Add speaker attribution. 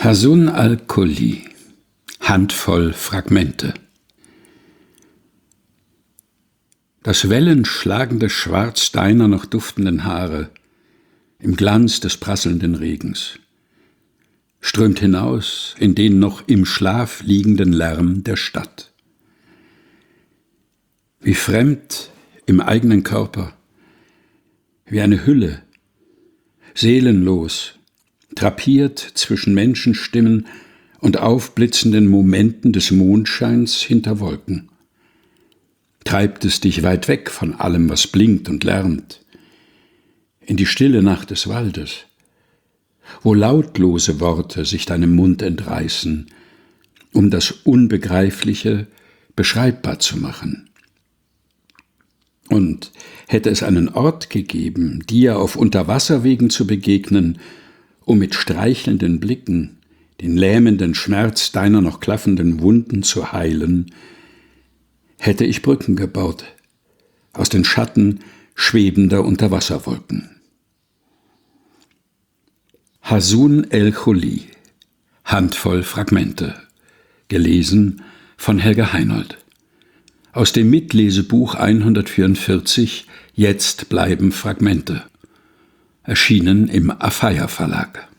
Speaker 1: Hasun al-Kulli, Handvoll Fragmente. Das wellenschlagende Schwarz deiner noch duftenden Haare im Glanz des prasselnden Regens strömt hinaus in den noch im Schlaf liegenden Lärm der Stadt. Wie fremd im eigenen Körper, wie eine Hülle, seelenlos, drapiert zwischen Menschenstimmen und aufblitzenden Momenten des Mondscheins hinter Wolken. Treibt es dich weit weg von allem, was blinkt und lärmt, in die stille Nacht des Waldes, wo lautlose Worte sich deinem Mund entreißen, um das Unbegreifliche beschreibbar zu machen. Und hätte es einen Ort gegeben, dir auf Unterwasserwegen zu begegnen, um mit streichelnden Blicken den lähmenden Schmerz deiner noch klaffenden Wunden zu heilen, hätte ich Brücken gebaut, aus den Schatten schwebender Unterwasserwolken. Hasun al-Kulli, Handvoll Fragmente, gelesen von Helga Heinold. Aus dem Mitlesebuch 144, Jetzt bleiben Fragmente, erschienen im Afeier Verlag.